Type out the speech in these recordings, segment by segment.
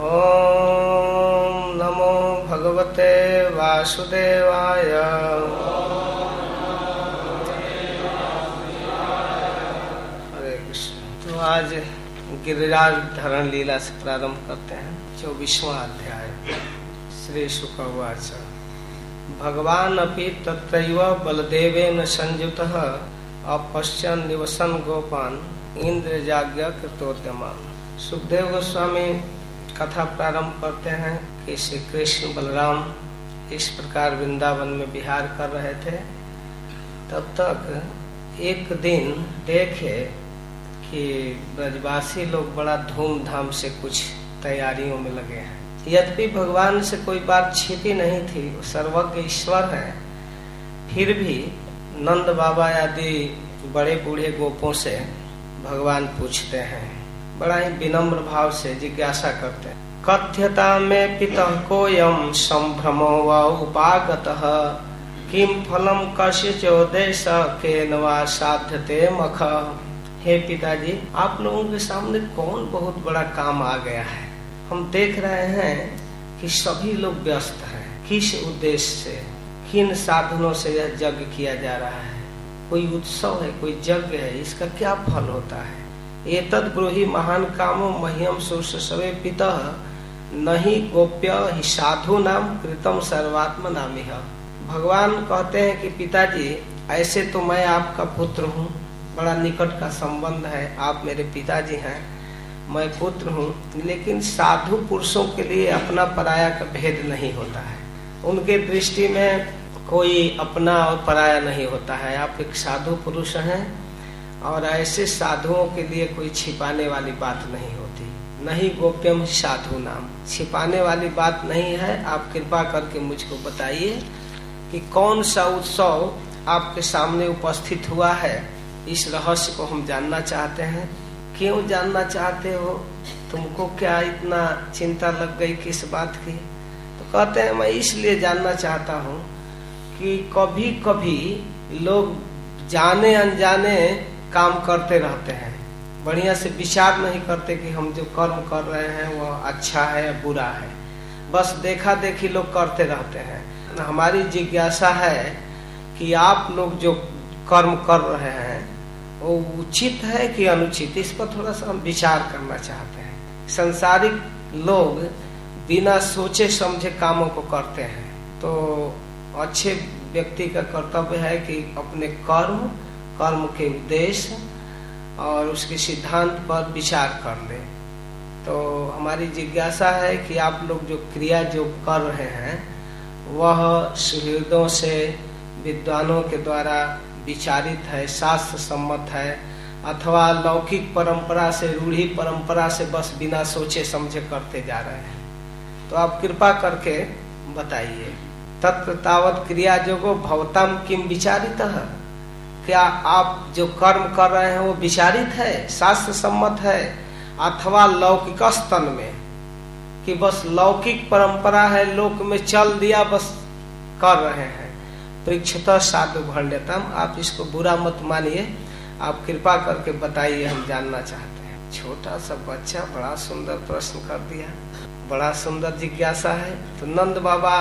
ओम नमो भगवते वासुदेवाय। हरे कृष्ण। तो आज गिरिराज धरण लीला से प्रारंभ करते हैं। 24वां अध्याय। श्री शुक उवाच। भगवान अपि तत्रैव बलदेवेन संयुतः अपश्यन् निवसन् गोपान् इंद्रजाज्ञा कृतोद्यमान्। सुखदेव गोस्वामी कथा प्रारंभ करते हैं कि श्री कृष्ण बलराम इस प्रकार वृंदावन में विहार कर रहे थे। तब तक एक दिन देखे कि ब्रजवासी लोग बड़ा धूमधाम से कुछ तैयारियों में लगे हैं। यद्यपि भगवान से कोई बात छिपी नहीं थी, वो सर्वज्ञ ईश्वर है, फिर भी नंद बाबा आदि बड़े बूढ़े गोपों से भगवान पूछते हैं, बड़ा ही विनम्र भाव से जिज्ञासा करते हैं। कथ्यता में पितः कोयम संभ्रमो व उपागतः किम फलम कस्यचोदेश केन वा साध्यते मख। हे पिताजी, आप लोगों के सामने कौन बहुत बड़ा काम आ गया है। हम देख रहे हैं कि सभी लोग व्यस्त हैं। किस उद्देश्य से, किन साधनों से यह यज्ञ किया जा रहा है। कोई उत्सव है, कोई यज्ञ है, इसका क्या फल होता है। एतद् ब्रूहि महान कामो मह्यम शुश्रूषवे पितः नहि गोप्य हि साधु नाम कृतम सर्वात्म नामिह। भगवान कहते हैं कि पिताजी, ऐसे तो मैं आपका पुत्र हूँ, बड़ा निकट का संबंध है, आप मेरे पिताजी हैं, मैं पुत्र हूँ, लेकिन साधु पुरुषों के लिए अपना पराया का भेद नहीं होता है। उनके दृष्टि में कोई अपना और पराया नहीं होता है। आप एक साधु पुरुष हैं और ऐसे साधुओं के लिए कोई छिपाने वाली बात नहीं होती। नहीं गोप्यम साधु नाम, छिपाने वाली बात नहीं है। आप कृपा करके मुझको बताइए कि कौन सा उत्सव आपके सामने उपस्थित हुआ है। इस रहस्य को हम जानना चाहते हैं। क्यों जानना चाहते हो? तुमको क्या इतना चिंता लग गई किस बात की? तो कहते हैं, मैं इसलिए जानना चाहता हूँ कि कभी कभी लोग जाने अनजाने काम करते रहते हैं, बढ़िया से विचार नहीं करते कि हम जो कर्म कर रहे हैं वह अच्छा है या बुरा है। बस देखा देखी लोग करते रहते हैं। हमारी जिज्ञासा है कि आप लोग जो कर्म कर रहे हैं वो उचित है कि अनुचित, इस पर थोड़ा सा हम विचार करना चाहते हैं। संसारिक लोग बिना सोचे समझे कामों को करते हैं, तो अच्छे व्यक्ति का कर्तव्य है कि अपने कर्म के उद्देश्य और उसके सिद्धांत पर विचार कर ले। तो हमारी जिज्ञासा है कि आप लोग जो क्रिया जो कर रहे हैं वह सुहृदों से, विद्वानों के द्वारा विचारित है, शास्त्र सम्मत है, अथवा लौकिक परंपरा से, रूढ़ी परंपरा से बस बिना सोचे समझे करते जा रहे हैं। तो आप कृपा करके बताइए। तत्र तावत क्रिया जोगो भवताम किम विचारितः। क्या आप जो कर्म कर रहे हैं वो विचारित है, शास्त्र सम्मत है, अथवा लौकिक स्तन में कि बस लौकिक परंपरा है, लोक में चल दिया, बस कर रहे हैं। परीक्षितः साधु भण्यताम। आप इसको बुरा मत मानिए, आप कृपा करके बताइए, हम जानना चाहते हैं। छोटा सा बच्चा बड़ा सुंदर प्रश्न कर दिया, बड़ा सुंदर जिज्ञासा है। तो नंद बाबा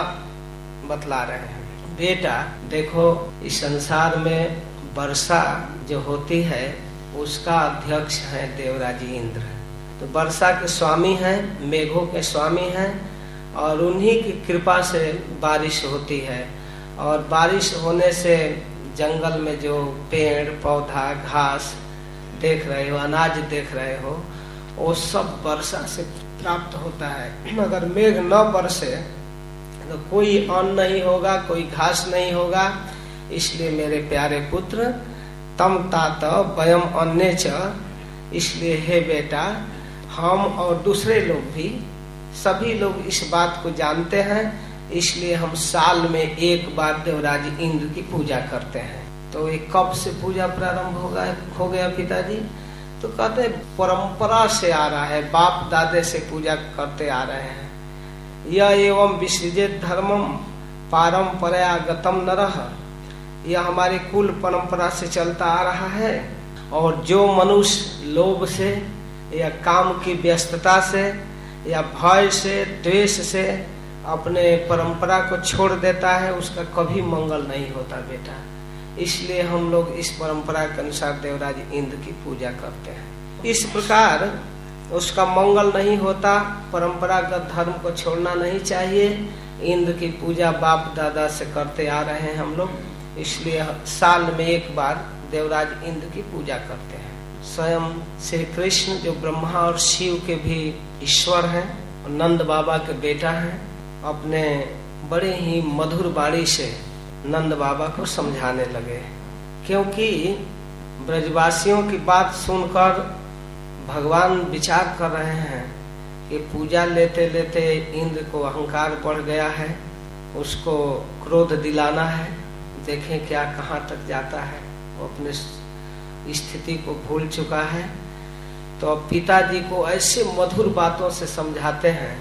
बतला रहे हैं, बेटा देखो, इस संसार में वर्षा जो होती है उसका अध्यक्ष है देवराज इंद्र। तो वर्षा के स्वामी हैं, मेघों के स्वामी हैं, और उन्हीं की कृपा से बारिश होती है। और बारिश होने से जंगल में जो पेड़ पौधा घास देख रहे हो, अनाज देख रहे हो, वो सब वर्षा से प्राप्त होता है। अगर मेघ न बरसे तो कोई अन्न नहीं होगा, कोई घास नहीं होगा। इसलिए मेरे प्यारे पुत्र, तम तात वयम अन्य च, इसलिए हे बेटा, हम और दूसरे लोग भी, सभी लोग इस बात को जानते हैं। इसलिए हम साल में एक बार देवराज इंद्र की पूजा करते हैं। तो ये कब से पूजा प्रारंभ हो गया पिताजी? तो कहते परंपरा से आ रहा है, बाप दादे से पूजा करते आ रहे हैं। यह एवं विसृजेत धर्मम पारंपरा गतम नरः, यह हमारी कुल परंपरा से चलता आ रहा है। और जो मनुष्य लोभ से या काम की व्यस्तता से या भय से, द्वेष से अपने परंपरा को छोड़ देता है, उसका कभी मंगल नहीं होता बेटा। इसलिए हम लोग इस परंपरा के अनुसार देवराज इंद्र की पूजा करते हैं। इस प्रकार उसका मंगल नहीं होता, परंपरागत धर्म को छोड़ना नहीं चाहिए। इंद्र की पूजा बाप दादा से करते आ रहे हैं हम लोग, इसलिए साल में एक बार देवराज इंद्र की पूजा करते हैं। स्वयं श्री कृष्ण जो ब्रह्मा और शिव के भी ईश्वर हैं, नंद बाबा के बेटा हैं, अपने बड़े ही मधुर वाणी से नंद बाबा को समझाने लगे, क्योंकि ब्रजवासियों की बात सुनकर भगवान विचार कर रहे हैं कि पूजा लेते लेते इंद्र को अहंकार बढ़ गया है, उसको क्रोध दिलाना है, देखें क्या कहाँ तक जाता है, वो अपने स्थिति को भूल चुका है। तो अब पिताजी को ऐसे मधुर बातों से समझाते हैं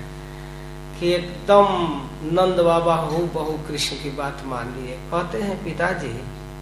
कि एकदम नंद बाबा हूबहू कृष्ण की बात मान लिए। कहते हैं पिताजी,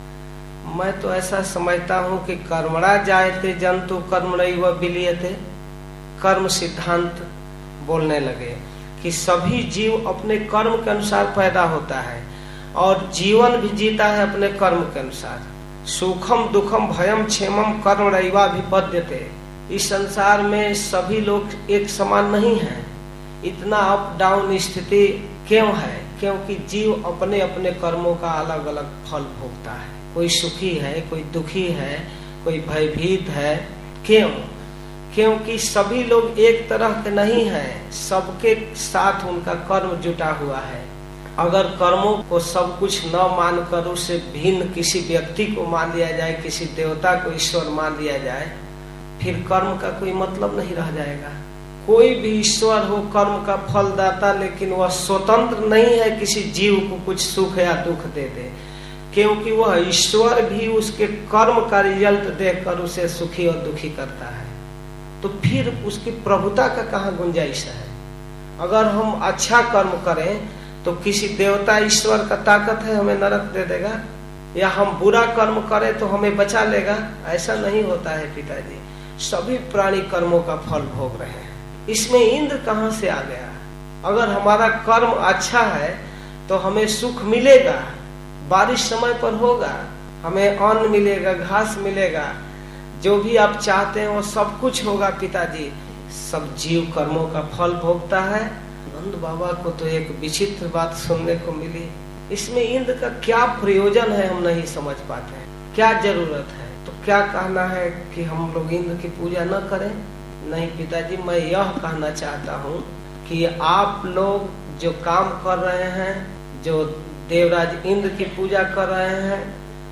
मैं तो ऐसा समझता हूँ कि कर्मणा जायते जंतु कर्मणैव विलीयते। कर्म सिद्धांत बोलने लगे कि सभी जीव अपने कर्म के अनुसार पैदा होता है और जीवन भी जीता है अपने कर्म के अनुसार। सुखम दुखम भयम क्षेमम कर्मणैवाभिपद्यते। इस संसार में सभी लोग एक समान नहीं है। इतना अप डाउन स्थिति क्यों है? क्योंकि जीव अपने अपने कर्मों का अलग अलग फल भोगता है। कोई सुखी है, कोई दुखी है, कोई भयभीत है। क्यों? क्योंकि सभी लोग एक तरह के नहीं हैं, सबके साथ उनका कर्म जुटा हुआ है। अगर कर्मों को सब कुछ न मानकर उसे भिन्न किसी व्यक्ति को मान लिया जाए, किसी देवता को ईश्वर मान लिया जाए, फिर कर्म का कोई मतलब नहीं रह जाएगा। कोई भी ईश्वर हो कर्म का फलदाता, लेकिन वह स्वतंत्र नहीं है किसी जीव को कुछ सुख या दुख दे दे, क्योंकि वह ईश्वर भी उसके कर्म का रिजल्ट देखकर उसे सुखी और दुखी करता है। तो फिर उसकी प्रभुता का कहाँ गुंजाइश है? अगर हम अच्छा कर्म करें तो किसी देवता ईश्वर का ताकत है हमें नरक दे देगा, या हम बुरा कर्म करें तो हमें बचा लेगा? ऐसा नहीं होता है पिताजी। सभी प्राणी कर्मों का फल भोग रहे हैं। इसमें इंद्र कहाँ से आ गया? अगर हमारा कर्म अच्छा है तो हमें सुख मिलेगा, बारिश समय पर होगा, हमें अन्न मिलेगा, घास मिलेगा, जो भी आप चाहते हैं वो सब कुछ होगा पिताजी। सब जीव कर्मों का फल भोगता है। नंद बाबा को तो एक विचित्र बात सुनने को मिली। इसमें इंद्र का क्या प्रयोजन है हम नहीं समझ पाते हैं, क्या जरूरत है? तो क्या कहना है कि हम लोग इंद्र की पूजा न करें? नहीं पिताजी, मैं यह कहना चाहता हूँ कि आप लोग जो काम कर रहे हैं, जो देवराज इंद्र की पूजा कर रहे हैं,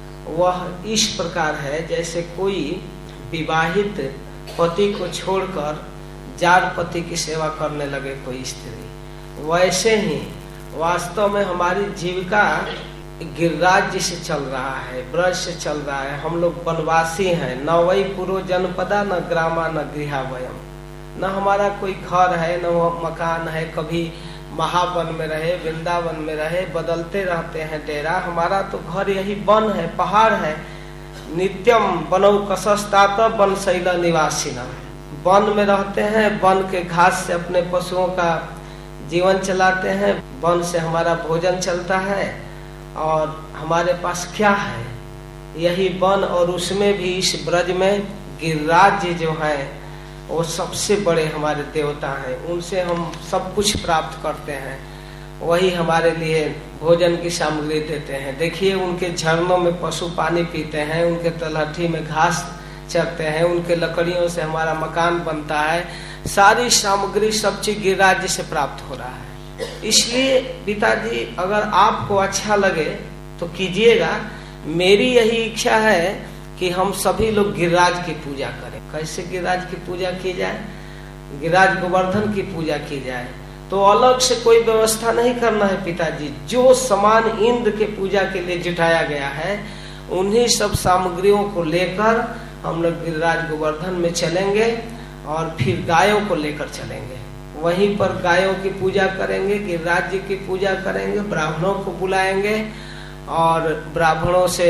वह इस प्रकार है जैसे कोई विवाहित पति को छोड़कर जार पति की सेवा करने लगे कोई स्त्री। वैसे ही वास्तव में हमारी जीविका गिरिराज जी से चल रहा है, ब्रज से चल रहा है। हम लोग वनवासी हैं, न वही पुरो जनपदा, न ग्रामा, न गृहावयम। न हमारा कोई घर है, न मकान है। कभी महावन में रहे, वृंदावन में रहे, बदलते रहते हैं डेरा। हमारा तो घर यही वन है, पहाड़ है। नित्यम वनौ कसस्तात वन शैल निवासिना। वन में रहते हैं, वन के घास से अपने पशुओं का जीवन चलाते हैं, वन से हमारा भोजन चलता है। और हमारे पास क्या है? यही वन, और उसमें भी इस ब्रज में गिरिराज जी जो हैं वो सबसे बड़े हमारे देवता हैं। उनसे हम सब कुछ प्राप्त करते हैं। वही हमारे लिए भोजन की सामग्री देते हैं। देखिए, उनके झरनों में पशु पानी पीते हैं, उनके तलहटी में घास चरते हैं, उनके लकड़ियों से हमारा मकान बनता है। सारी सामग्री सब चीज गिरिराज जी से प्राप्त हो रहा है। इसलिए पिताजी, अगर आपको अच्छा लगे तो कीजिएगा। मेरी यही इच्छा है कि हम सभी लोग गिरिराज की पूजा करें। कैसे गिरिराज की पूजा की जाए? गिरिराज गोवर्धन की पूजा की जाए। तो अलग से कोई व्यवस्था नहीं करना है पिताजी। जो सामान इंद्र के पूजा के लिए जुटाया गया है, उन्हीं सब सामग्रियों को लेकर हम लोग गिरिराज गोवर्धन में चलेंगे और फिर गायों को लेकर चलेंगे। वहीं पर गायों की पूजा करेंगे, गिरिराज जी की पूजा करेंगे, ब्राह्मणों को बुलाएंगे और ब्राह्मणों से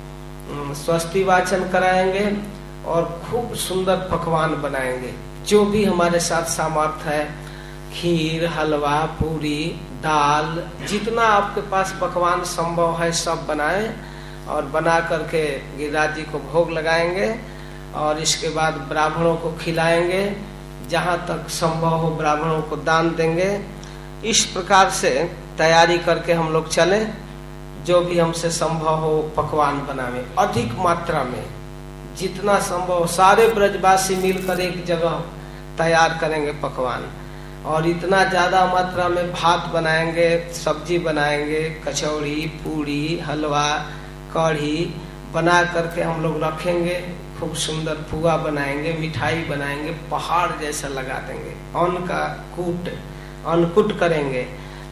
स्वस्ति वाचन कराएंगे और खूब सुंदर पकवान बनाएंगे। जो भी हमारे साथ सामर्थ्य है खीर, हलवा, पूरी, दाल, जितना आपके पास पकवान संभव है सब बनाएं और बना करके गिरिराज जी को भोग लगाएंगे और इसके बाद ब्राह्मणों को खिलाएंगे, जहाँ तक संभव हो ब्राह्मणों को दान देंगे। इस प्रकार से तैयारी करके हम लोग चले, जो भी हमसे संभव हो पकवान बनावे, अधिक मात्रा में जितना संभव सारे ब्रजवासी मिलकर एक जगह तैयार करेंगे पकवान, और इतना ज्यादा मात्रा में भात बनाएंगे, सब्जी बनाएंगे, कचौड़ी, पूरी, हलवा, कढ़ी बना करके हम लोग रखेंगे। खूब सुंदर पुआ बनाएंगे, मिठाई बनाएंगे, पहाड़ जैसा लगा देंगे, अन्न का अन्नकूट करेंगे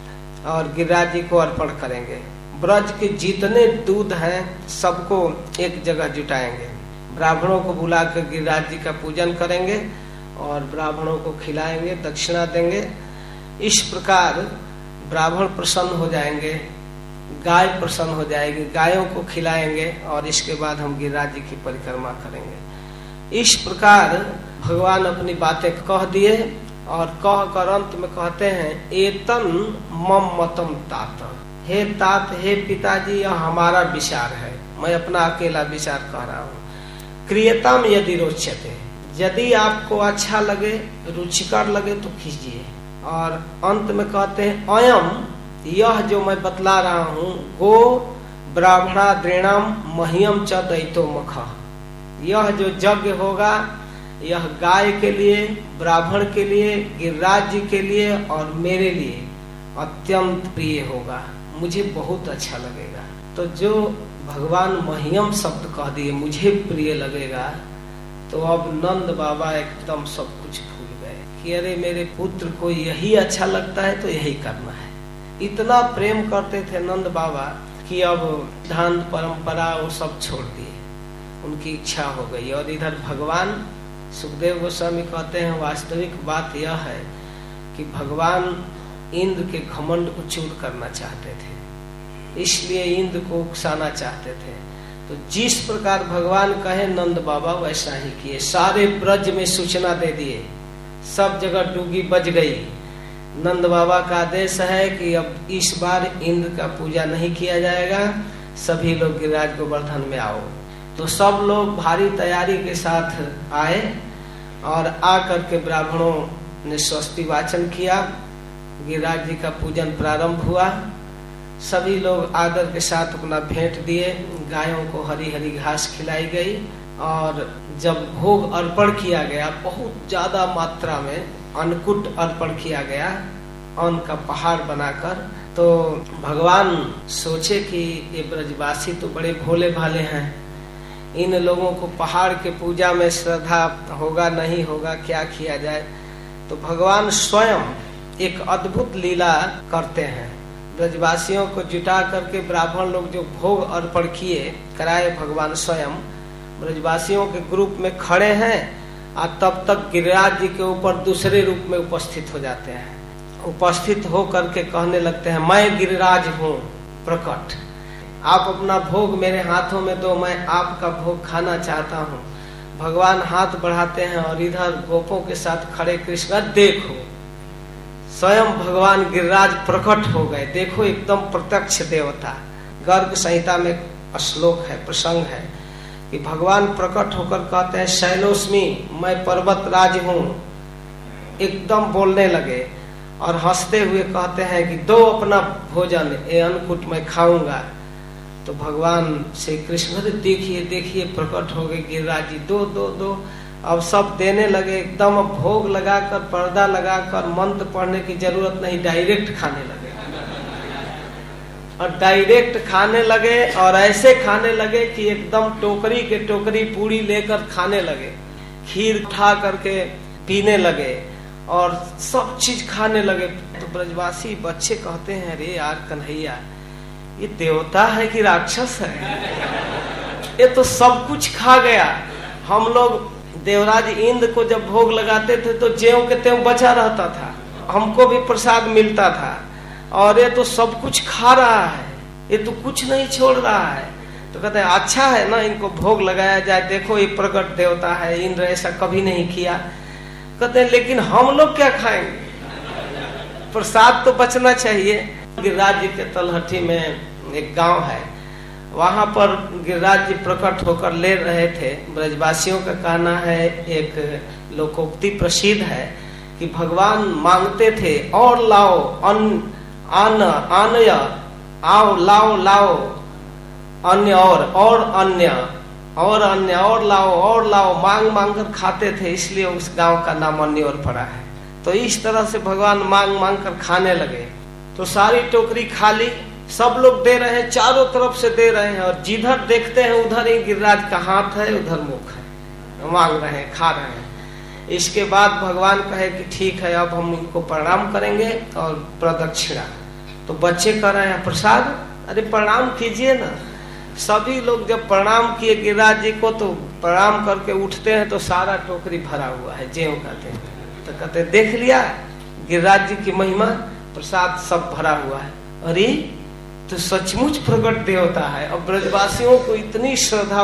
और गिरिराज जी को अर्पण करेंगे। ब्रज के जितने दूध हैं सबको एक जगह जुटाएंगे, ब्राह्मणों को बुला कर गिरिराज जी का पूजन करेंगे और ब्राह्मणों को खिलाएंगे, दक्षिणा देंगे। इस प्रकार ब्राह्मण प्रसन्न हो जाएंगे, गाय प्रसन्न हो जाएगी, गायों को खिलाएंगे और इसके बाद हम गिरिराज जी की परिक्रमा करेंगे। इस प्रकार भगवान अपनी बातें कह दिए और कह कर अंत में कहते हैं, एतन मम मतम तात, हे तात, हे पिताजी, यह हमारा विचार है, मैं अपना अकेला विचार कह रहा हूँ। क्रियतम यदि रोचते, यदि आपको अच्छा लगे, रुचिकर लगे तो कीजिए। और अंत में कहते हैं, अयम, यह जो मैं बतला रहा हूँ, गो ब्राह्मणा दृणाम मह्यम च दैतो मख, यह जो यज्ञ होगा यह गाय के लिए, ब्राह्मण के लिए, गिरिराज जी के लिए और मेरे लिए अत्यंत प्रिय होगा, मुझे बहुत अच्छा लगेगा। तो जो भगवान मह्यम शब्द कह दिए, मुझे प्रिय लगेगा, तो अब नंद बाबा एकदम सब कुछ भूल गए कि अरे मेरे पुत्र को यही अच्छा लगता है तो यही करना है। इतना प्रेम करते थे नंद बाबा कि अब सिद्धांत परंपरा वो सब छोड़ दिए, उनकी इच्छा हो गई। और इधर भगवान सुखदेव गोस्वामी कहते हैं, वास्तविक बात यह है कि भगवान इंद्र के घमंड को चूर करना चाहते थे, इसलिए इंद्र को उकसाना चाहते थे। तो जिस प्रकार भगवान कहे नंद बाबा वैसा ही किए, सारे ब्रज में सूचना दे दिए, सब जगह डूगी बज गई। नंद बाबा का आदेश है कि अब इस बार इंद्र का पूजा नहीं किया जाएगा, सभी लोग गिरिराज गोवर्धन में आओ। तो सब लोग भारी तैयारी के साथ आए और आकर के ब्राह्मणों ने स्वस्ति वाचन किया, गिरिराज जी का पूजन प्रारंभ हुआ। सभी लोग आदर के साथ अपना भेंट दिए, गायों को हरी हरी घास खिलाई गई और जब भोग अर्पण किया गया, बहुत ज्यादा मात्रा में अन्नकूट अर्पण किया गया, अन्न का पहाड़ बनाकर। तो भगवान सोचे कि ये ब्रजवासी तो बड़े भोले भाले हैं, इन लोगों को पहाड़ के पूजा में श्रद्धा होगा नहीं होगा, क्या किया जाए। तो भगवान स्वयं एक अद्भुत लीला करते हैं, ब्रजवासियों को जुटा करके ब्राह्मण लोग जो भोग अर्पण किए कराए, भगवान स्वयं ब्रजवासियों के ग्रुप में खड़े हैं और तब तक गिरिराज जी के ऊपर दूसरे रूप में उपस्थित हो जाते हैं। उपस्थित हो करके कहने लगते हैं, मैं गिरिराज हूँ प्रकट, आप अपना भोग मेरे हाथों में दो, मैं आपका भोग खाना चाहता हूँ। भगवान हाथ बढ़ाते हैं और इधर गोपों के साथ खड़े कृष्ण, देखो स्वयं भगवान गिरिराज प्रकट हो गए, देखो एकदम प्रत्यक्ष देवता। गर्ग संहिता में श्लोक है, प्रसंग है कि भगवान प्रकट होकर कहते हैं, शैलोस्मी, मैं पर्वत राज हूँ। एकदम बोलने लगे और हंसते हुए कहते हैं कि दो अपना भोजन, ये अन्नकूट मैं खाऊंगा। तो भगवान श्री कृष्ण, देखिए देखिए प्रकट हो गए गिरिराज जी, दो दो दो। अब सब देने लगे, एकदम भोग लगाकर, पर्दा लगाकर, मंत्र पढ़ने की जरूरत नहीं, डायरेक्ट खाने लगे। और डायरेक्ट खाने लगे और ऐसे खाने लगे कि एकदम टोकरी के टोकरी पूरी लेकर खाने लगे, खीर उठा करके पीने लगे और सब चीज खाने लगे। तो ब्रजवासी बच्चे कहते हैं, अरे यार कन्हैया, ये देवता है कि राक्षस है, ये तो सब कुछ खा गया। हम लोग देवराज इंद्र को जब भोग लगाते थे तो ज्यों के त्यों बचा रहता था, हमको भी प्रसाद मिलता था, और ये तो सब कुछ खा रहा है, ये तो कुछ नहीं छोड़ रहा है। तो कहते हैं, अच्छा है ना, इनको भोग लगाया जाए, देखो ये प्रकट देवता है, इंद्र ऐसा कभी नहीं किया। कहते हैं, लेकिन हम लोग क्या खाएंगे, प्रसाद तो बचना चाहिए। गिरिराज जी के तलहटी में एक गांव है, वहां पर गिरिराज जी प्रकट होकर ले रहे थे। ब्रजवासियों का कहना है, एक लोकोक्ति प्रसिद्ध है कि भगवान मांगते थे और लाओ अन्य आओ लाओ लाओ अन्य और अन्य और अन्य और लाओ मांग मांग कर खाते थे, इसलिए उस गांव का नाम अन्योर पड़ा है। तो इस तरह से भगवान मांग मांग कर खाने लगे। तो सारी टोकरी खाली, सब लोग दे रहे हैं, चारों तरफ से दे रहे हैं, और जिधर देखते हैं उधर ही गिरिराज का हाथ है, उधर मुख है, मांग रहे हैं, खा रहे हैं। इसके बाद भगवान कहे कि ठीक है, अब हम इनको प्रणाम करेंगे और प्रदक्षिणा। तो बच्चे कह रहे हैं प्रसाद, अरे प्रणाम कीजिए ना। सभी लोग जब प्रणाम किए गिरिराज जी को, तो प्रणाम करके उठते हैं तो सारा टोकरी भरा हुआ है, ज्यों कहते हैं। तो कहते देख लिया गिरिराज जी की महिमा, प्रसाद सब भरा हुआ है। अरे तो सचमुच प्रकट देवता है। अब ब्रजवासियों को इतनी श्रद्धा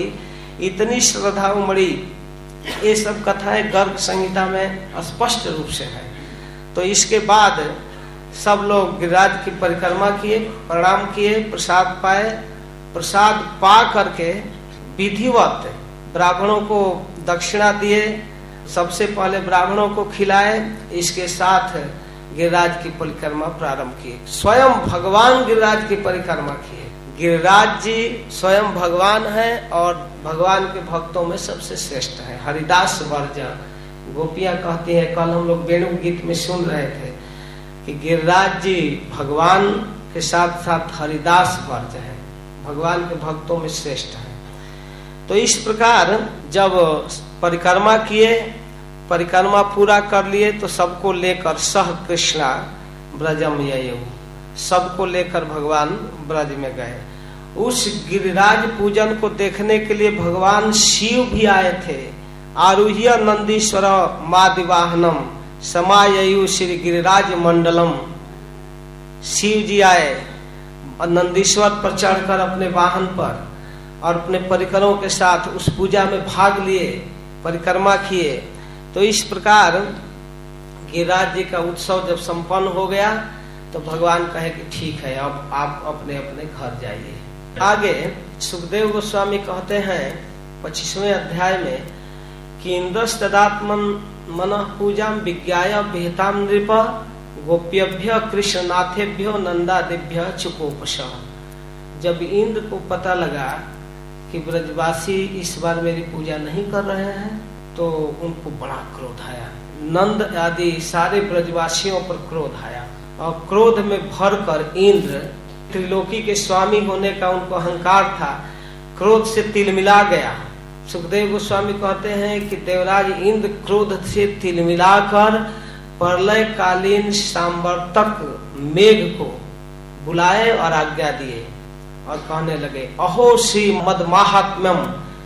उमड़ी, ये सब कथाएं गर्ग संहिता में स्पष्ट रूप से है। तो इसके बाद सब लोग गिरिराज की परिक्रमा किए, प्रणाम किए, प्रसाद पाए। प्रसाद पा करके विधिवत ब्राह्मणों को दक्षिणा दिए, सबसे पहले ब्राह्मणों को खिलाए। इसके साथ गिरिराज की परिक्रमा प्रारंभ किए। स्वयं भगवान गिरिराज की परिक्रमा किए। गिरिराज जी स्वयं भगवान है और भगवान के भक्तों में सबसे श्रेष्ठ है। हरिदास वर्जा, गोपियां कहती हैं, कल हम लोग वेणु गीत में सुन रहे थे कि गिरिराज जी भगवान के साथ साथ हरिदास वर्ज है, भगवान के भक्तों में श्रेष्ठ है। तो इस प्रकार जब परिक्रमा किए, परिक्रमा पूरा कर लिए, तो सबको लेकर सह कृष्णा ब्रजम ययौ, सबको लेकर भगवान ब्रज में गए। उस गिरिराज पूजन को देखने के लिए भगवान शिव भी आए थे। आरूह्य नंदीश्वर मादिवाहनम समाययु श्री गिरिराज मंडलम। शिव जी आए और नंदीश्वर पर चढ़कर अपने वाहन पर और अपने परिकरों के साथ उस पूजा में भाग लिए, परिक्रमा किए। तो इस प्रकार गिरिराज जी का उत्सव जब संपन्न हो गया तो भगवान कहे कि ठीक है, अब आप अपने अपने घर जाइए। आगे सुखदेव गोस्वामी कहते हैं 25वें अध्याय में कि इंद्रस्तदात्मन मनः पूजाम विज्ञाय विहिताम नृप गोप्यभ्य कृष्णनाथेभ्यो नंदादिभ्य चुकोपश। जब इंद्र को पता लगा कि ब्रजवासी इस बार मेरी पूजा नहीं कर रहे हैं, तो उनको बड़ा क्रोध आया। नंद आदि सारे ब्रजवासियों पर क्रोध आया और क्रोध में भरकर इंद्र, त्रिलोकी के स्वामी होने का उनको अहंकार था, क्रोध से तिलमिला गया। सुखदेव गोस्वामी कहते हैं कि देवराज इंद्र क्रोध से तिलमिलाकर प्रलय कालीन सांवर्तक मेघ को बुलाए और आज्ञा दिए और कहने लगे, अहो श्री मद महात्म्यम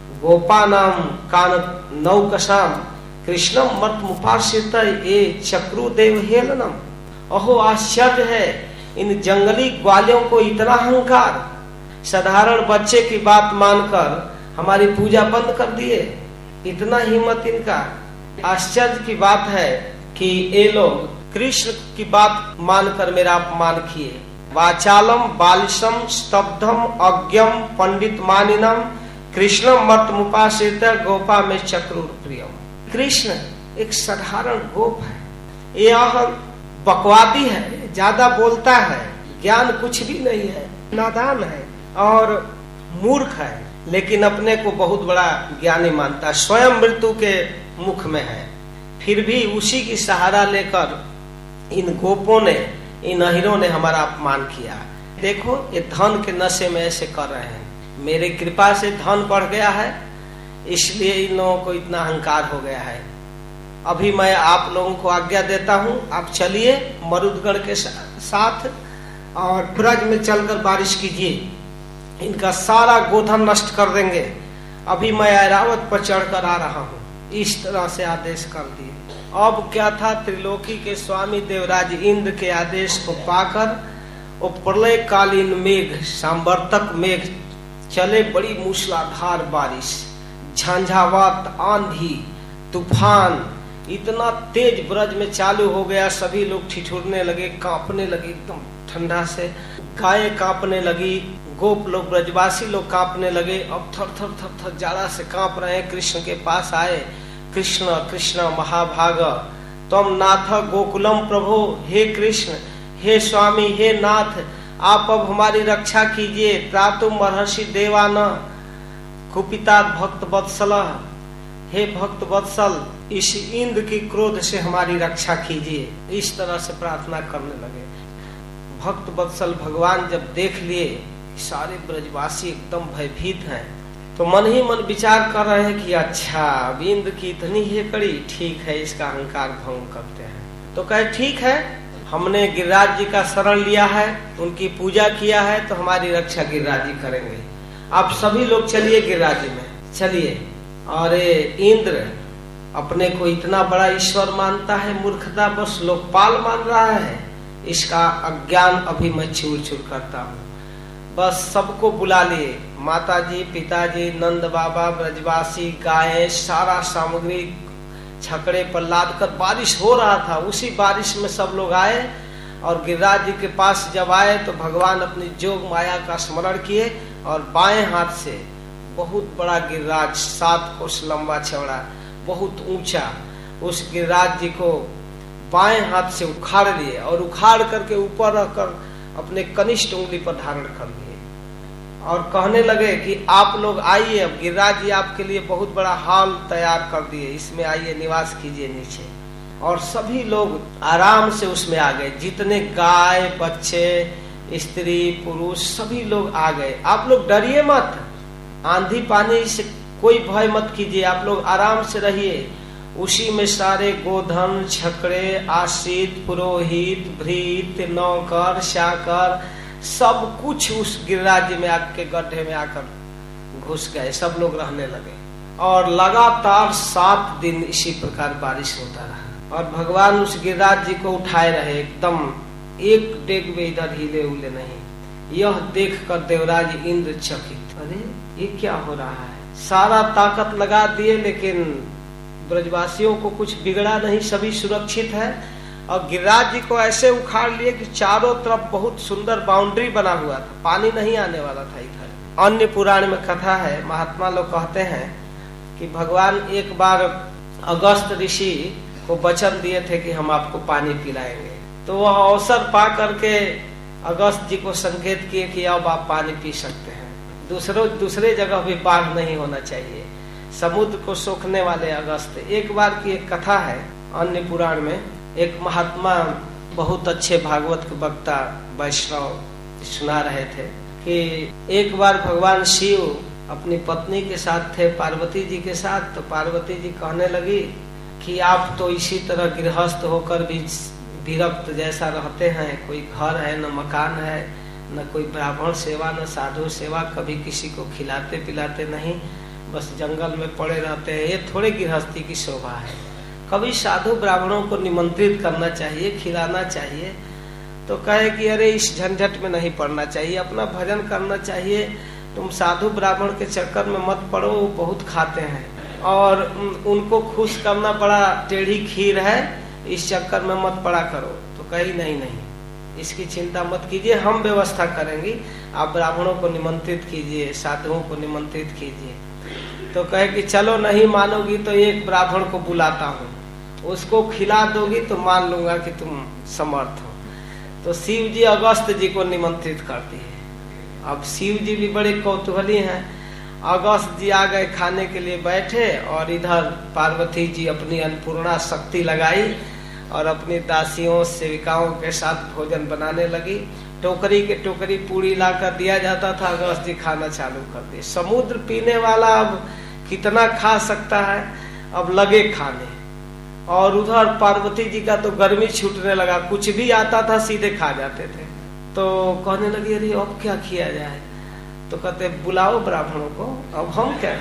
गोपानाम कान नौकसाम कृष्णम मत मुपासित ए चक्रुदेव हेलनम। अहो आश्चर्य है, इन जंगली ग्वालों को इतना अहंकार, साधारण बच्चे की बात मानकर हमारी पूजा बंद कर दिए, इतना हिम्मत इनका। आश्चर्य की बात है कि ये लोग कृष्ण की बात मानकर मेरा अपमान किए। वाचालम बालिशम स्तब्धम अज्ञम पंडित मानिनम कृष्ण मत मुपासित गोपा में चक्रूर प्रियम। कृष्ण एक साधारण गोप है, यह बकवादी है, ज्यादा बोलता है, ज्ञान कुछ भी नहीं है, नादान है और मूर्ख है, लेकिन अपने को बहुत बड़ा ज्ञानी मानता है, स्वयं मृत्यु के मुख में है। फिर भी उसी की सहारा लेकर इन गोपों ने, इन अहिरों ने हमारा अपमान किया। देखो ये धन के नशे में ऐसे कर रहे हैं, मेरे कृपा से धन बढ़ गया है, इसलिए इन लोगों को इतना अहंकार हो गया है। अभी मैं आप लोगों को आज्ञा देता हूँ, आप चलिए मरुदगढ़ के साथ और ब्रज में चलकर बारिश कीजिए, इनका सारा गोधन नष्ट कर देंगे। अभी मैं ऐरावत पर चढ़कर आ रहा हूँ। इस तरह से आदेश कर दिए। अब क्या था, त्रिलोकी के स्वामी देवराज इंद्र के आदेश को पाकर वो प्रलय कालीन मेघ, सांवर्तक मेघ चले, बड़ी मूसलाधार बारिश, झंझावात, आंधी, तूफान, इतना तेज ब्रज में चालू हो गया, सभी लोग ठिठुरने लगे, कांपने लगे एकदम ठंडा से, गायें कांपने लगी, गोप लोग ब्रजवासी लोग कांपने लगे। अब थर थर थर थर जाड़ा से कांप रहे हैं। कृष्ण के पास आए, कृष्ण कृष्ण महाभाग तम नाथ गोकुलम प्रभो, हे कृष्ण, हे स्वामी, हे नाथ, आप अब हमारी रक्षा कीजिए। प्रातुम महर्षि देवान कुपिता भक्त वत्सल, हे भक्त वत्सल, इस इंद्र की क्रोध से हमारी रक्षा कीजिए। इस तरह से प्रार्थना करने लगे। भक्त वत्सल भगवान जब देख लिए सारे ब्रजवासी एकदम भयभीत हैं, तो मन ही मन विचार कर रहे हैं कि अच्छा, अब इंद्र की इतनी ही कड़ी, ठीक है, इसका अहंकार भंग करते हैं। तो कहे ठीक है, हमने गिरिराज जी का शरण लिया है, उनकी पूजा किया है, तो हमारी रक्षा गिरिराज जी करेंगे। आप सभी लोग चलिए गिरिराज जी में, चलिए। और इंद्र अपने को इतना बड़ा ईश्वर मानता है, मूर्खता बस लोकपाल मान रहा है, इसका अज्ञान अभी मैं चूर चूर करता हूँ। बस सबको बुला लिए, माता जी, पिताजी, नंद बाबा, ब्रजवासी, गायें, सारा सामग्री छकड़े पर लाद कर, बारिश हो रहा था, उसी बारिश में सब लोग आए। और गिरिराज जी के पास जब आए तो भगवान अपनी जोग माया का स्मरण किए और बाएं हाथ से बहुत बड़ा गिरिराज, 7 कोस लंबा चौड़ा, बहुत ऊंचा, उस गिरिराज जी को बाएं हाथ से उखाड़ लिए और उखाड़ करके ऊपर रखकर अपने कनिष्ठ उंगली पर धारण कर लिए और कहने लगे कि आप लोग आइए, अब गिरिराज जी आपके लिए बहुत बड़ा हॉल तैयार कर दिए, इसमें आइए, निवास कीजिए नीचे। और सभी लोग आराम से उसमें आ गए, जितने गाय, बच्चे, स्त्री, पुरुष, सभी लोग आ गए। आप लोग डरिए मत, आंधी पानी से कोई भय मत कीजिए, आप लोग आराम से रहिए। उसी में सारे गोधन, छकड़े, आश्रित, पुरोहित, भृत, नौकर, चाकर, सब कुछ उस गिरिराज में आके गड्ढे में आकर घुस गए, सब लोग रहने लगे। और लगातार 7 दिन इसी प्रकार बारिश होता रहा और भगवान उस गिरिराज जी को उठाए रहे, एकदम एक डेग में इधर हिले उले नहीं। यह देख कर देवराज इंद्र चकित, अरे ये क्या हो रहा है, सारा ताकत लगा दिए लेकिन ब्रजवासियों को कुछ बिगड़ा नहीं, सभी सुरक्षित है। और गिरिराज जी को ऐसे उखाड़ लिए कि चारों तरफ बहुत सुंदर बाउंड्री बना हुआ था, पानी नहीं आने वाला था इधर। अन्य पुराण में कथा है, महात्मा लोग कहते हैं कि भगवान एक बार अगस्त ऋषि को वचन दिए थे कि हम आपको पानी पिलाएंगे, तो वह अवसर पा करके अगस्त जी को संकेत किए कि अब आप पानी पी सकते हैं, दूसरे जगह भी बाढ़ नहीं होना चाहिए, समुद्र को सोखने वाले अगस्त। एक बार की एक कथा है अन्य पुराण में, एक महात्मा बहुत अच्छे भागवत के वक्ता वैष्णव सुना रहे थे कि एक बार भगवान शिव अपनी पत्नी के साथ थे, पार्वती जी के साथ। तो पार्वती जी कहने लगी कि आप तो इसी तरह गृहस्थ होकर भी विरक्त जैसा रहते हैं, कोई घर है न मकान है, न कोई ब्राह्मण सेवा न साधु सेवा, कभी किसी को खिलाते पिलाते नहीं, बस जंगल में पड़े रहते हैं, ये थोड़े गृहस्थी की शोभा है। कभी साधु ब्राह्मणों को निमंत्रित करना चाहिए, खिलाना चाहिए। तो कहे कि अरे इस झंझट में नहीं पड़ना चाहिए, अपना भजन करना चाहिए, तुम साधु ब्राह्मण के चक्कर में मत पड़ो, वो बहुत खाते हैं और उनको खुश करना बड़ा टेढ़ी खीर है, इस चक्कर में मत पड़ा करो। तो कही नहीं, इसकी चिंता मत कीजिए, हम व्यवस्था करेंगे, आप ब्राह्मणों को निमंत्रित कीजिए, साधुओं को निमंत्रित कीजिए। तो कहे कि चलो नहीं मानोगी तो एक ब्राह्मण को बुलाता हूँ, उसको खिला दोगी तो मान लूंगा कि तुम समर्थ हो। तो शिव जी अगस्त जी को निमंत्रित करती है। अब शिव जी भी बड़े कौतूहली हैं, अगस्त जी आ गए, खाने के लिए बैठे और इधर पार्वती जी अपनी अन्नपूर्णा शक्ति लगाई और अपनी दासियों सेविकाओं के साथ भोजन बनाने लगी। टोकरी के टोकरी पूरी लाकर दिया जाता था, अगस्त जी खाना चालू कर दिए। समुद्र पीने वाला अब कितना खा सकता है, अब लगे खाने। और उधर पार्वती जी का तो गर्मी छूटने लगा, कुछ भी आता था सीधे खा जाते थे। तो कहने लगी अरे अब क्या किया जाए, तो कहते बुलाओ ब्राह्मणों को, अब हम क्या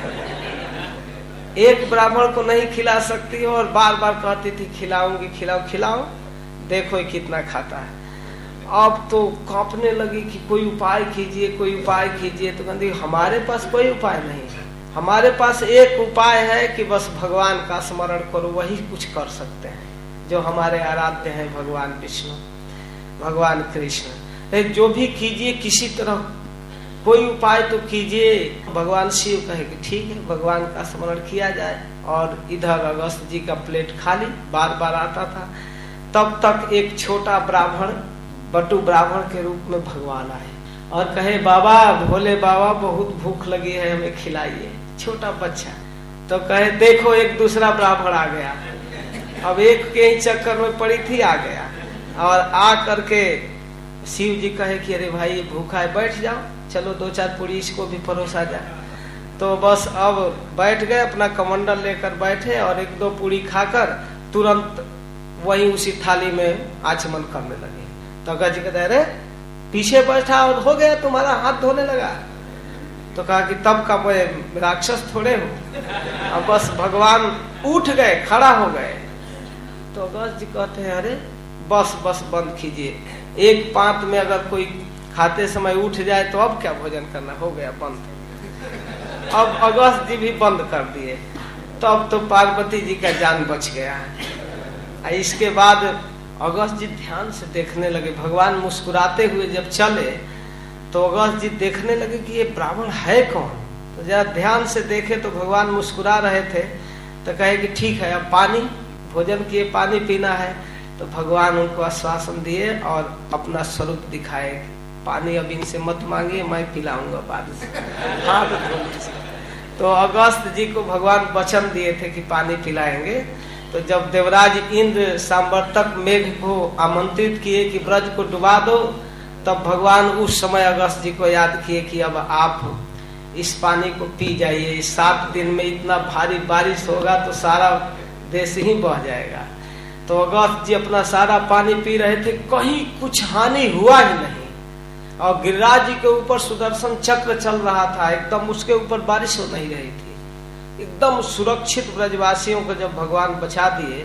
करें। एक ब्राह्मण को नहीं खिला सकती और बार बार कहती थी खिलाऊंगी, खिलाओ, देखो कितना खाता है। अब तो कांपने लगी कि कोई उपाय कीजिए, कोई उपाय कीजिए। तो कहती हमारे पास कोई उपाय नहीं है, हमारे पास एक उपाय है कि बस भगवान का स्मरण करो, वही कुछ कर सकते हैं। जो हमारे आराध्य हैं भगवान विष्णु, भगवान कृष्ण, जो भी कीजिए किसी तरह कोई उपाय तो कीजिए। भगवान शिव कहे कि ठीक है, भगवान का स्मरण किया जाए। और इधर अगस्त जी का प्लेट खाली बार बार आता था। तब तक एक छोटा ब्राह्मण, बटू ब्राह्मण के रूप में भगवान आए और कहे, बाबा, भोले बाबा, बहुत भूख लगी है, हमें खिलाइए। छोटा बच्चा तो कहे, देखो एक दूसरा ब्राह्मण आ गया। अब एक के ही चक्कर में पड़ी थी, आ गया। और आ करके शिव जी कहे कि अरे भाई भूखा है, बैठ जाओ, चलो 2-4 पूरी इसको भी परोसा जाए। तो बस अब बैठ गए, अपना कमंडल लेकर बैठे और 1-2 पूरी खाकर तुरंत वही उसी थाली में आचमन करने लगे। तो अगस्त जी कहते, अरे पीछे बैठा और हो गया, तुम्हारा हाथ धोने लगा। तो कहा कि तब का मैं राक्षस थोड़े हूँ। अब बस भगवान उठ गए, खड़ा हो गए। तो अगस्त जी कहते हैं, अरे बस बस बंद कीजिए, एक पांत में अगर कोई खाते समय उठ जाए तो अब क्या भोजन करना, हो गया बंद। अब अगस्त जी भी बंद कर दिए। तो अब तो पार्वती जी का जान बच गया। इसके बाद अगस्त जी ध्यान से देखने लगे। भगवान मुस्कुराते हुए जब चले तो अगस्त जी देखने लगे कि ये ब्राह्मण है कौन। तो जब ध्यान से देखे तो भगवान मुस्कुरा रहे थे। तो कहे कि ठीक है, अब पानी, भोजन किए, पानी पीना है। तो भगवान उनको आश्वासन दिए और अपना स्वरूप दिखाए, पानी अब इनसे मत मांगिए, मैं पिलाऊंगा बाद में, हाथ धो लीजिए। तो अगस्त जी को भगवान वचन दिए थे कि पानी पिलाएंगे। तो जब देवराज इंद्र सांवर्तक मेघ को आमंत्रित किए कि ब्रज को डुबा दो, तब भगवान उस समय अगस्त जी को याद किए कि अब आप इस पानी को पी जाइए, 7 दिन में इतना भारी बारिश होगा तो सारा देश ही बह जाएगा। तो अगस्त जी अपना सारा पानी पी रहे थे, कहीं कुछ हानि हुआ ही नहीं। और गिरिराज जी के ऊपर सुदर्शन चक्र चल रहा था, एकदम उसके ऊपर बारिश हो नहीं रही थी, एकदम सुरक्षित। ब्रजवासियों को जब भगवान बचा दिए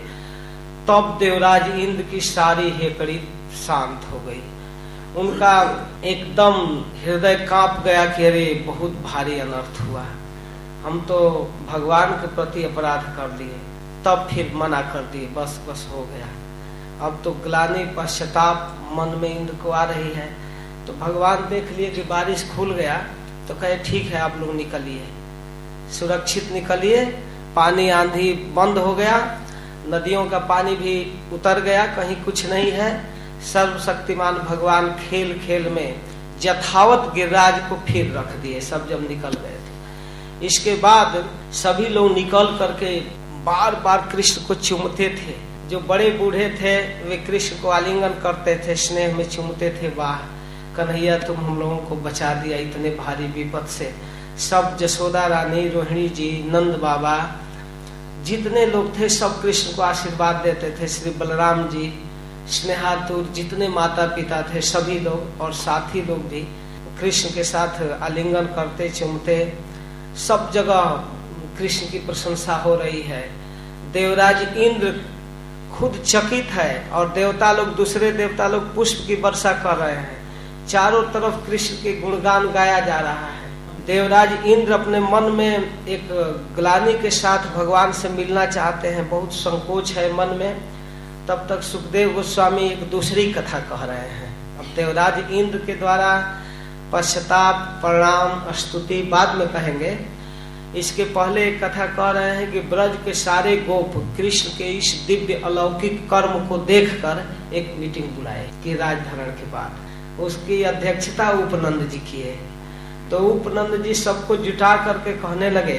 तब देवराज इंद्र की सारी हेकड़ी शांत हो गई। उनका एकदम हृदय कांप गया कि अरे बहुत भारी अनर्थ हुआ, हम तो भगवान के प्रति अपराध कर दिए। तब फिर मना कर दिए, बस बस हो गया। अब तो ग्लानि पश्चाताप मन में इंद्र को आ रही है। तो भगवान देख लिए कि बारिश खुल गया, तो कहे ठीक है, आप लोग निकलिए, सुरक्षित निकलिए। पानी आंधी बंद हो गया, नदियों का पानी भी उतर गया, कहीं कुछ नहीं है। सर्वशक्तिमान भगवान खेल खेल में यथावत गिरिराज को फिर रख दिए, सब जब निकल गए थे। इसके बाद सभी लोग निकल करके बार बार कृष्ण को चूमते थे। जो बड़े बूढ़े थे वे कृष्ण को आलिंगन करते थे, स्नेह में चूमते थे, वाह कन्हैया तुम हम लोगों को बचा दिया इतने भारी विपद से। सब जसोदा रानी, रोहिणी जी, नंद बाबा, जितने लोग थे सब कृष्ण को आशीर्वाद देते थे। श्री बलराम जी, स्नेहातुर जितने माता पिता थे सभी लोग और साथी लोग भी कृष्ण के साथ आलिंगन करते, चूमते। सब जगह कृष्ण की प्रशंसा हो रही है। देवराज इंद्र खुद चकित है और देवता लोग, दूसरे देवता लोग पुष्प की वर्षा कर रहे हैं। चारों तरफ कृष्ण के गुणगान गाया जा रहा है। देवराज इंद्र अपने मन में एक ग्लानि के साथ भगवान से मिलना चाहते हैं, बहुत संकोच है मन में। तब तक सुखदेव गोस्वामी एक दूसरी कथा कह रहे हैं। अब देवराज इंद्र के द्वारा पश्चाताप, प्रणाम, स्तुति बाद में कहेंगे। इसके पहले एक कथा कह रहे हैं कि ब्रज के सारे गोप कृष्ण के इस दिव्य अलौकिक कर्म को देखकर एक मीटिंग बुलाए कि राजधरण के बाद उसकी अध्यक्षता उपनंद जी किए। तो उपनंद जी सबको जुटा करके कहने लगे,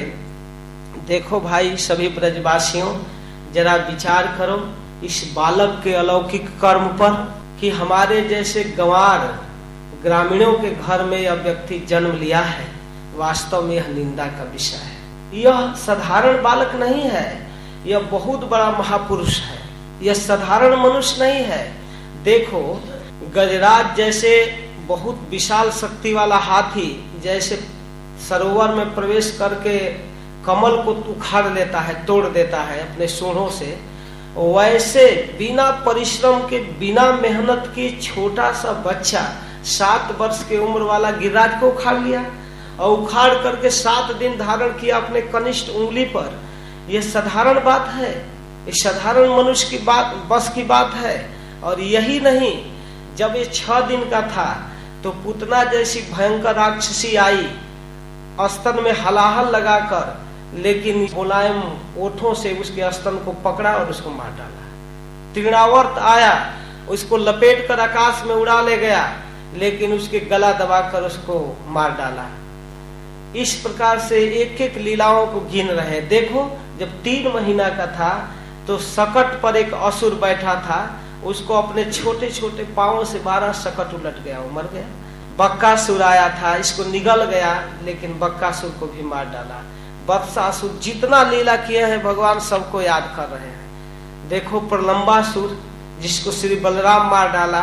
देखो भाई सभी ब्रजवासियों, जरा विचार करो इस बालक के अलौकिक कर्म पर कि हमारे जैसे गंवार ग्रामीणों के घर में यह व्यक्ति जन्म लिया है। वास्तव में यह निंदा का विषय है। यह साधारण बालक नहीं है, यह बहुत बड़ा महापुरुष है, यह साधारण मनुष्य नहीं है। देखो गजराज जैसे बहुत विशाल शक्ति वाला हाथी जैसे सरोवर में प्रवेश करके कमल को उखाड़ लेता है, तोड़ देता है अपने सूंडों से, वैसे बिना परिश्रम के, बिना मेहनत के छोटा सा बच्चा 7 वर्ष की उम्र वाला गिरिराज को उखाड़ लिया। और उखाड़ करके 7 दिन धारण किया अपने कनिष्ठ उंगली पर। यह साधारण बात है, ये साधारण मनुष्य की बात, बस की बात है। और यही नहीं, जब ये 6 दिन का था तो पूतना जैसी भयंकर राक्षसी आई, स्तन में हलाहल लगाकर, लेकिन मुलायम ओठों से उसके स्तन को पकड़ा और उसको मार डाला। तृणावर्त आया, उसको लपेट कर आकाश में उड़ा ले गया, लेकिन उसके गला दबाकर उसको मार डाला। इस प्रकार से एक एक लीलाओं को गिन रहे। देखो, जब 3 महीना का था तो सकट पर एक असुर बैठा था, उसको अपने छोटे छोटे पांवों से 12 सकट उलट गया, वो मर गया। बक्कासुर आया था, इसको निगल गया, लेकिन बक्कासुर को भी मार डाला। वत्सासुर, जितना लीला किए हैं भगवान सबको याद कर रहे हैं। देखो, प्रलंबासुर जिसको श्री बलराम मार डाला,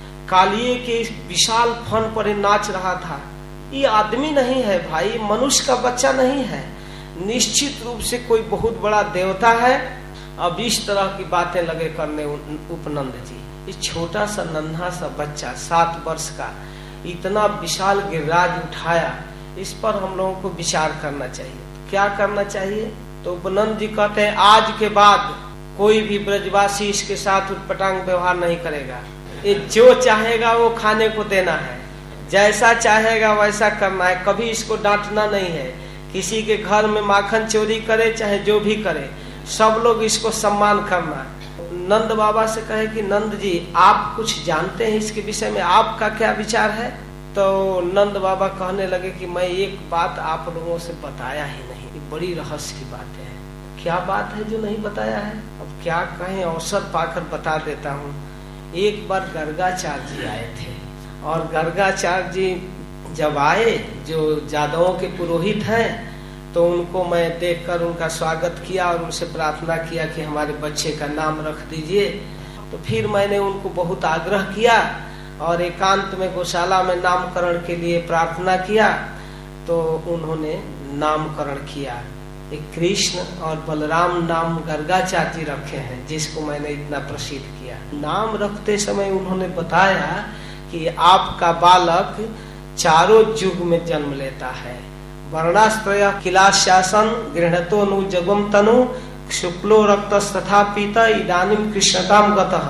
कालिए के विशाल फन पर नाच रहा था। ये आदमी नहीं है भाई, मनुष्य का बच्चा नहीं है, निश्चित रूप से कोई बहुत बड़ा देवता है। अब इस तरह की बातें लगे करने उपनंद जी। इस छोटा सा नन्हा सा बच्चा 7 वर्ष का इतना विशाल गिरिराज उठाया, इस पर हम लोगों को विचार करना चाहिए। क्या करना चाहिए? तो उपनंद जी कहते हैं, आज के बाद कोई भी ब्रजवासी इसके साथ उटपटांग व्यवहार नहीं करेगा। ये जो चाहेगा वो खाने को देना है, जैसा चाहेगा वैसा करना है, कभी इसको डांटना नहीं है। किसी के घर में माखन चोरी करे चाहे जो भी करे, सब लोग इसको सम्मान करना। नंद बाबा से कहे कि नंद जी, आप कुछ जानते हैं इसके विषय में, आपका क्या विचार है? तो नंद बाबा कहने लगे कि मैं एक बात आप लोगों से बताया ही नहीं, ये बड़ी रहस्य की बात है। क्या बात है जो नहीं बताया है? अब क्या कहें, अवसर पाकर बता देता हूँ। एक बार गर्गाचार्य जी आए थे, और गर्गाचार्य जी जब आए, जो जादवों के पुरोहित हैं, तो उनको मैं देखकर उनका स्वागत किया और उनसे प्रार्थना किया कि हमारे बच्चे का नाम रख दीजिए। तो फिर मैंने उनको बहुत आग्रह किया और एकांत में गौशाला में नामकरण के लिए प्रार्थना किया। तो उन्होंने नामकरण किया। एक कृष्ण और बलराम नाम गर्गाचार्य जी रखे हैं, जिसको मैंने इतना प्रसिद्ध किया। नाम रखते समय उन्होंने बताया कि आपका बालक चारों युग में जन्म लेता है। वर्णाश्रय किलाशासन गृहतो नु जगम तनु शुक्लो रक्तस्तथा पीता इदानीम कृष्णताम गतः।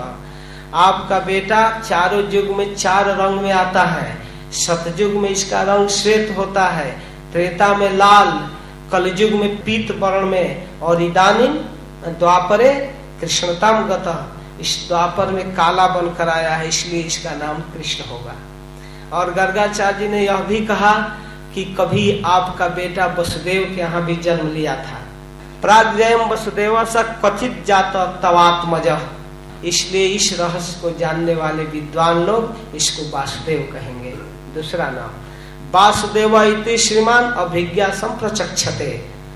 आपका बेटा चारों युग में 4 रंग में आता है। सतयुग में इसका रंग श्वेत होता है, त्रेता में लाल, कलयुग में पीत वर्ण में, और इदानीम द्वापरे कृष्णताम गतः, इस द्वापर में काला बनकर आया है, इसलिए इसका नाम कृष्ण होगा। और गर्गाचार्य जी ने यह भी कहा कि कभी आपका बेटा वसुदेव के यहाँ भी जन्म लिया था। प्राग्जयम वसुदेव स कथित जात तवात्मजः, इसलिए इस रहस्य को जानने वाले विद्वान लोग इसको वासुदेव कहेंगे। दूसरा नाम वासुदेव इति श्रीमान अभिज्ञा संप्रचक्षते,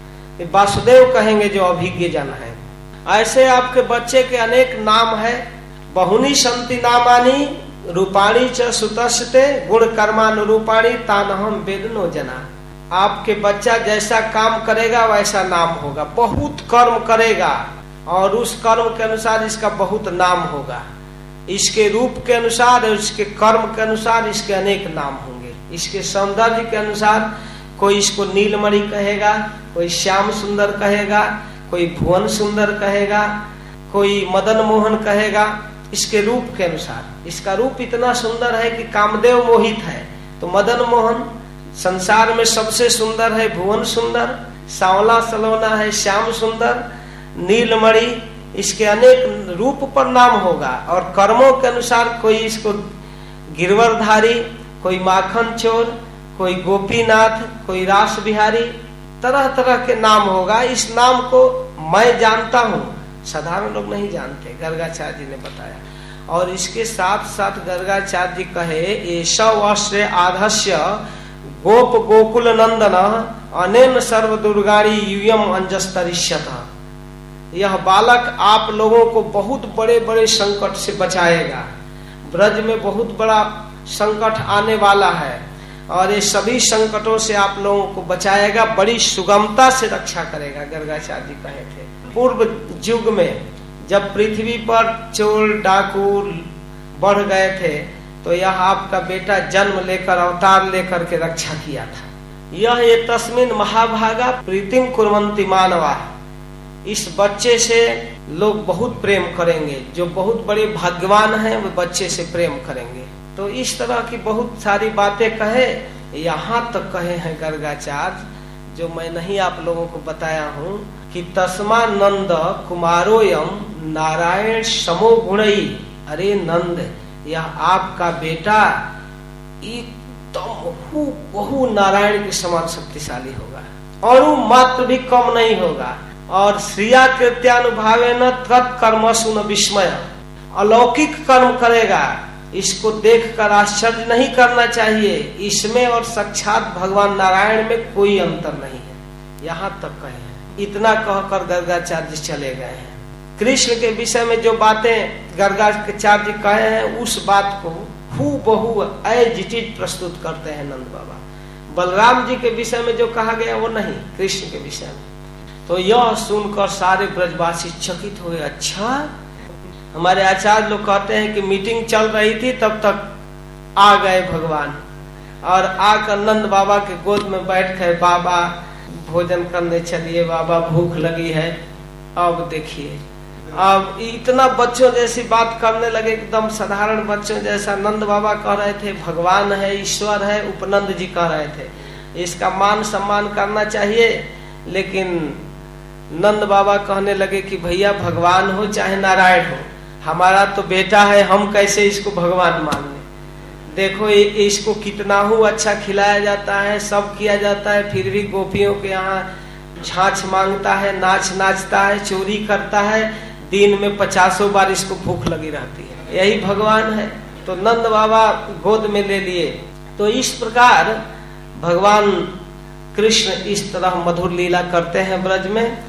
वासुदेव कहेंगे जो अभिज्ञ जन है। ऐसे आपके बच्चे के अनेक नाम है। बहुनी संति नामानी रूपाणी च सुतस्ते गुण कर्मानुरूपाणी तानहम वेदनो जना। आपके बच्चा जैसा काम करेगा वैसा नाम होगा। बहुत कर्म करेगा और उस कर्म के अनुसार इसका बहुत नाम होगा। इसके रूप के अनुसार और इसके कर्म के अनुसार इसके अनेक नाम होंगे। इसके सौंदर्य के अनुसार कोई इसको नीलमणि कहेगा, कोई श्याम सुंदर कहेगा, कोई भुवन सुंदर कहेगा, कोई मदन मोहन कहेगा। इसके रूप के अनुसार, इसका रूप इतना सुंदर है कि कामदेव मोहित है तो मदन मोहन, संसार में सबसे सुंदर है भुवन सुंदर, सांवला सलोना है श्याम सुंदर, नीलमणि, इसके अनेक रूप पर नाम होगा। और कर्मों के अनुसार कोई इसको गिरवरधारी, कोई माखन चोर, कोई गोपीनाथ, कोई रास बिहारी, तरह तरह के नाम होगा। इस नाम को मैं जानता हूँ, साधारण लोग नहीं जानते, गर्गाचार्य जी ने बताया। और इसके साथ साथ गर्गाचार्य जी कहे एषव आधस्य गोप गोकुल नंदन अनेन सर्व दुर्गाणी यूयम अंजस्तरिष्यत। यह बालक आप लोगों को बहुत बड़े बड़े संकट से बचाएगा। ब्रज में बहुत बड़ा संकट आने वाला है और ये सभी संकटों से आप लोगों को बचाएगा, बड़ी सुगमता से रक्षा करेगा, गर्गाचार्य जी कहे थे। पूर्व युग में जब पृथ्वी पर चोर डाकू बढ़ गए थे तो यह आपका बेटा जन्म लेकर अवतार लेकर के रक्षा किया था। यह ये तस्मिन महाभागा प्रीतिम कुर्वन्ति मानवा, इस बच्चे से लोग बहुत प्रेम करेंगे, जो बहुत बड़े भाग्यवान हैं वो बच्चे से प्रेम करेंगे। तो इस तरह की बहुत सारी बातें कहे, यहाँ तक कहे हैं गर्गाचार्य, जो मैं नहीं आप लोगों को बताया हूँ कि तस्मा नंद कुमारोयम नारायण समो गुणई। अरे नंद, यह आपका बेटा एकदम बहु नारायण के समान शक्तिशाली होगा और वो मात्र भी कम नहीं होगा। और श्रिया कृत्यानुभावेन तत्कर्मसु न विस्मय, अलौकिक कर्म करेगा, इसको देखकर आश्चर्य नहीं करना चाहिए। इसमें और साक्षात भगवान नारायण में कोई अंतर नहीं है। यहाँ तक कहे, इतना कहकर गर्गाचार्य चले गए हैं। कृष्ण के विषय में जो बातें गर्गाचार्य कहे हैं उस बात को हूबहू एज इट इज प्रस्तुत करते हैं नंद बाबा। बलराम जी के विषय में जो कहा गया वो नहीं, कृष्ण के विषय में। तो यह सुनकर सारे ब्रजवासी चकित हुए। अच्छा, हमारे आचार्य लोग कहते हैं कि मीटिंग चल रही थी तब तक आ गए भगवान, और आकर नंद बाबा के गोद में बैठ गए। बाबा भोजन करने चलिए, बाबा भूख लगी है। अब देखिए, अब इतना बच्चों जैसी बात करने लगे, एकदम साधारण बच्चों जैसा। नंद बाबा कह रहे थे भगवान है, ईश्वर है, उपनंद जी कह रहे थे इसका मान सम्मान करना चाहिए। लेकिन नंद बाबा कहने लगे कि भैया भगवान हो चाहे नारायण हो, हमारा तो बेटा है, हम कैसे इसको भगवान मान लें। देखो इसको कितना अच्छा खिलाया जाता है, सब किया जाता है, फिर भी गोपियों के यहाँ झांच मांगता है, नाचता है, चोरी करता है, दिन में 50 बार इसको भूख लगी रहती है। यही भगवान है। तो नंद बाबा गोद में ले लिए। तो इस प्रकार भगवान कृष्ण इस तरह मधुर लीला करते हैं ब्रज में।